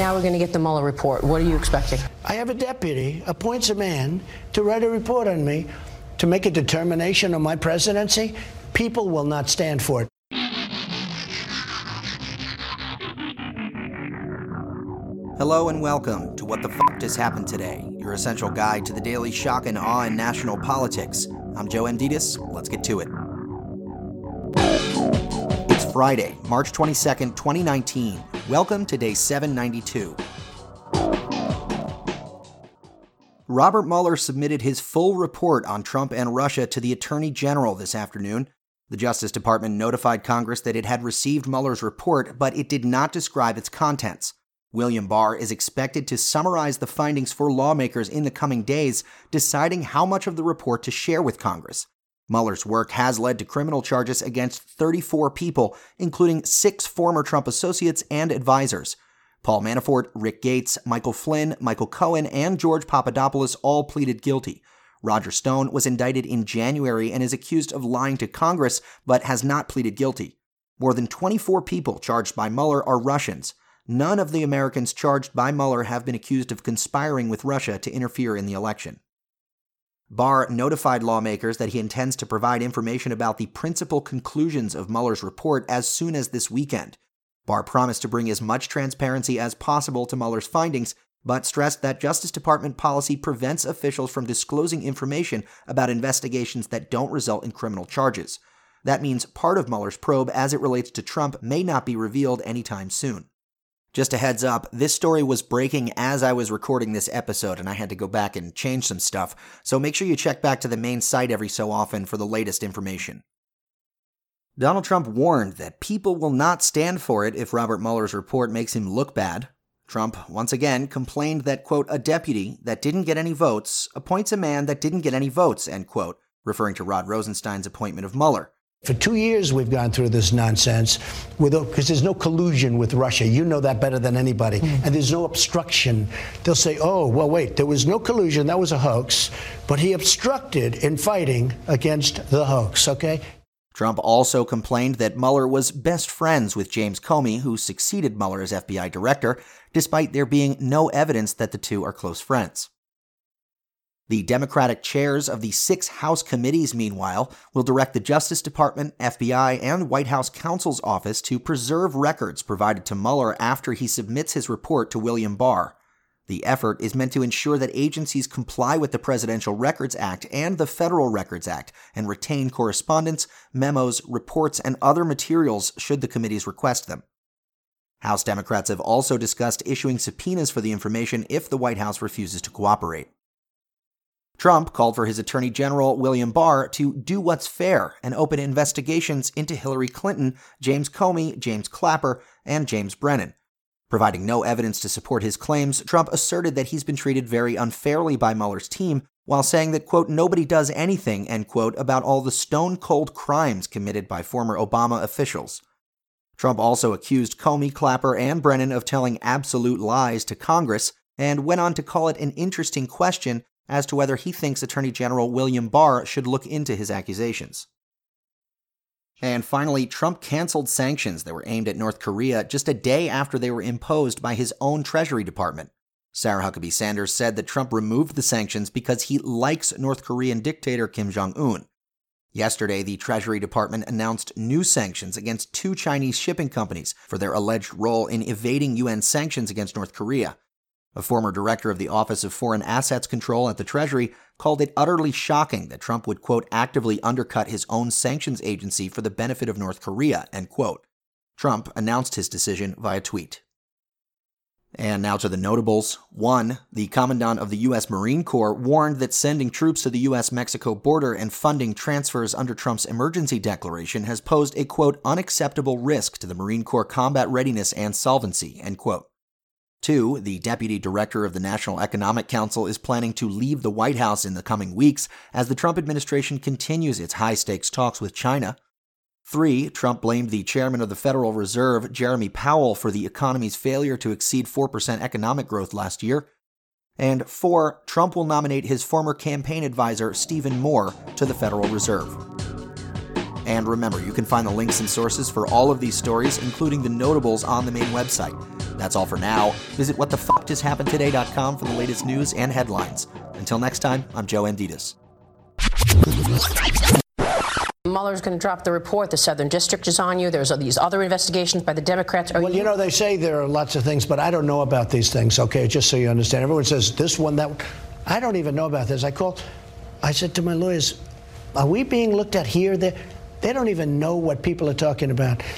now we're going to get the Mueller report. What are you expecting? I have a deputy appoints a man to write a report on me to make a determination on my presidency. People will not stand for it. Hello and welcome to What the F*** Just Happened Today, your essential guide to the daily shock and awe in national politics. I'm Joe Amditis. Let's get to it. It's Friday, March 22nd, 2019. Welcome to day 792. Robert Mueller submitted his full report on Trump and Russia to the Attorney General this afternoon. The Justice Department notified Congress that it had received Mueller's report, but it did not describe its contents. William Barr is expected to summarize the findings for lawmakers in the coming days, deciding how much of the report to share with Congress. Mueller's work has led to criminal charges against 34 people, including 6 former Trump associates and advisors. Paul Manafort, Rick Gates, Michael Flynn, Michael Cohen, and George Papadopoulos all pleaded guilty. Roger Stone was indicted in January and is accused of lying to Congress, but has not pleaded guilty. More than 24 people charged by Mueller are Russians. None of the Americans charged by Mueller have been accused of conspiring with Russia to interfere in the election. Barr notified lawmakers that he intends to provide information about the principal conclusions of Mueller's report as soon as this weekend. Barr promised to bring as much transparency as possible to Mueller's findings, but stressed that Justice Department policy prevents officials from disclosing information about investigations that don't result in criminal charges. That means part of Mueller's probe as it relates to Trump may not be revealed anytime soon. Just a heads up, this story was breaking as I was recording this episode, and I had to go back and change some stuff, so make sure you check back to the main site every so often for the latest information. Donald Trump warned that people will not stand for it if Robert Mueller's report makes him look bad. Trump once again complained that, quote, a deputy that didn't get any votes appoints a man that didn't get any votes, end quote, referring to Rod Rosenstein's appointment of Mueller. For 2 years, we've gone through this nonsense because there's no collusion with Russia. You know that better than anybody. And there's no obstruction. They'll say, oh, well, wait, there was no collusion. That was a hoax. But he obstructed in fighting against the hoax, okay? Trump also complained that Mueller was best friends with James Comey, who succeeded Mueller as FBI director, despite there being no evidence that the two are close friends. The Democratic chairs of the 6 House committees, meanwhile, will direct the Justice Department, FBI, and White House counsel's office to preserve records provided to Mueller after he submits his report to William Barr. The effort is meant to ensure that agencies comply with the Presidential Records Act and the Federal Records Act and retain correspondence, memos, reports, and other materials should the committees request them. House Democrats have also discussed issuing subpoenas for the information if the White House refuses to cooperate. Trump called for his Attorney General, William Barr, to do what's fair and open investigations into Hillary Clinton, James Comey, James Clapper, and James Brennan. Providing no evidence to support his claims, Trump asserted that he's been treated very unfairly by Mueller's team, while saying that, quote, nobody does anything, end quote, about all the stone-cold crimes committed by former Obama officials. Trump also accused Comey, Clapper, and Brennan of telling absolute lies to Congress, and went on to call it an interesting question as to whether he thinks Attorney General William Barr should look into his accusations. And finally, Trump canceled sanctions that were aimed at North Korea just a day after they were imposed by his own Treasury Department. Sarah Huckabee Sanders said that Trump removed the sanctions because he likes North Korean dictator Kim Jong-un. Yesterday, the Treasury Department announced new sanctions against 2 Chinese shipping companies for their alleged role in evading UN sanctions against North Korea. A former director of the Office of Foreign Assets Control at the Treasury called it utterly shocking that Trump would, quote, actively undercut his own sanctions agency for the benefit of North Korea, end quote. Trump announced his decision via tweet. And now to the notables. 1. The Commandant of the U.S. Marine Corps warned that sending troops to the U.S.-Mexico border and funding transfers under Trump's emergency declaration has posed a, quote, unacceptable risk to the Marine Corps combat readiness and solvency, end quote. 2. The deputy director of the National Economic Council is planning to leave the White House in the coming weeks as the Trump administration continues its high-stakes talks with China. 3. Trump blamed the chairman of the Federal Reserve, Jeremy Powell, for the economy's failure to exceed 4% economic growth last year. And 4. Trump will nominate his former campaign advisor, Stephen Moore, to the Federal Reserve. And remember, you can find the links and sources for all of these stories, including the notables, on the main website. That's all for now. Visit whatthefuckjusthappenedtoday.com for the latest news and headlines. Until next time, I'm Joe Anditas. Mueller's going to drop the report. The Southern District is on you. There's these other investigations by the Democrats. Well, you know, they say there are lots of things, but I don't know about these things, okay, just so you understand. Everyone says this one, that one. I don't even know about this. I said to my lawyers, are we being looked at here? They don't even know what people are talking about.